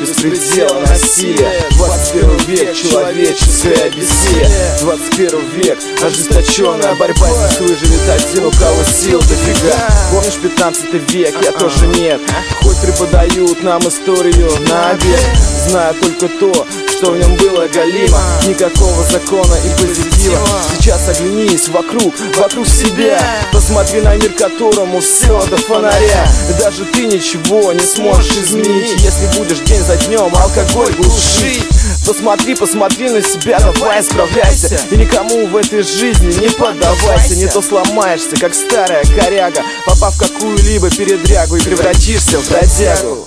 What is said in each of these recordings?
беспредела, насилия. 21 век, человеческое бессилие. 21 век, ожесточенная борьба. Здесь выживет один, у кого сил дофига. Помнишь 15 век? Я тоже нет. Хоть преподают нам историю на обед, знаю только то, что в нем было галимо. Никакого закона и позитива. Сейчас оглянись вокруг себя. Посмотри на мир, которому все до фонаря. Даже ты ничего не сможешь изменить, если будешь день за днем алкоголь глушить. Посмотри на себя, давай справляйся. И никому в этой жизни не поддавайся. Не то сломаешься, как старая коряга, попав в какую-либо передрягу, и превратишься в бродягу.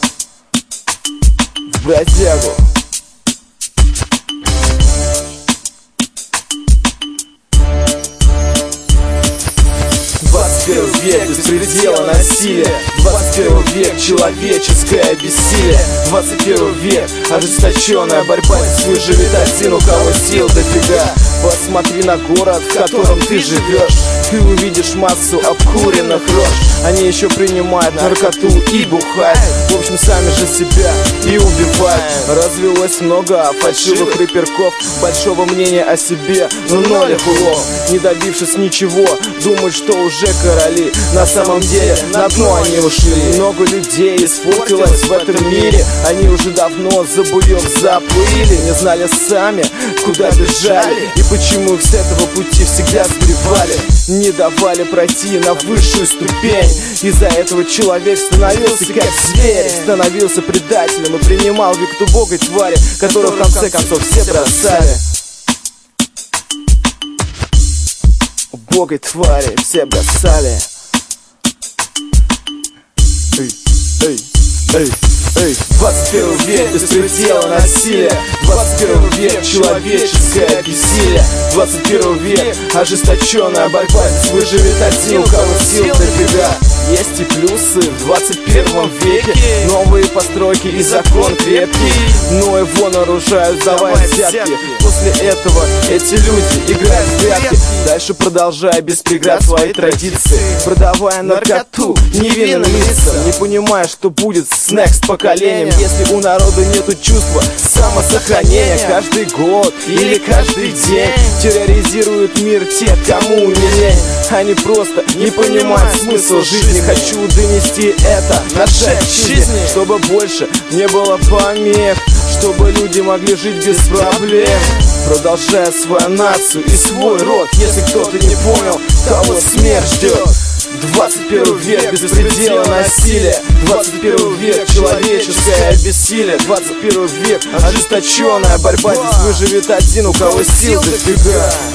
В бродягу. Век, беспредела, насилия. 21 век, человеческое бессилие. 21 век, ожесточенная борьба. Здесь выживет один, у кого сил дофига. Посмотри на город, в котором ты живешь. Ты увидишь массу обкуренных рож. Они еще принимают наркоту и бухают. В общем, сами же себя и убивают. Развелось много фальшивых рэперков, большого мнения о себе, но ноль улов. Не добившись ничего, думают, что уже короли. На самом деле на дно они ушли. Много людей испортилось в этом мире. Они уже давно за буёк заплыли. Не знали сами, куда бежали и почему их с этого пути всегда сбривали. Не давали пройти на высшую ступень. Из-за этого человек становился как зверь. Становился предателем и принимал вид убогой твари, которую в конце концов все бросали. Убогой твари все бросали. Эй, эй, эй. 21 век, беспредела, насилия. 21 век, человеческое бессилие. 21 век, ожесточенная борьба. Здесь выживет один, у кого сил дофига. Есть и плюсы в 21 веке. Новые постройки и закон крепкий, но его нарушают, давая взятки. После этого эти люди играют в прятки, дальше продолжая без преград свои традиции, продавая наркоту невинным лицам, не понимая, что будет с next поколением, если у народа нету чувства самосохранения. Каждый год или каждый день терроризируют мир те, кому не лень. Они просто не понимают смысл жизни. Хочу донести это нашей жизни, чтобы больше не было помех, чтобы люди могли жить без проблем, продолжая свою нацию и свой род. Если кто-то не понял, того смерть ждет. 21 век, беспредела, насилия. 21 век, человеческое бессилие. 21 век, ожесточенная борьба. Здесь выживет один, у кого сил дофига.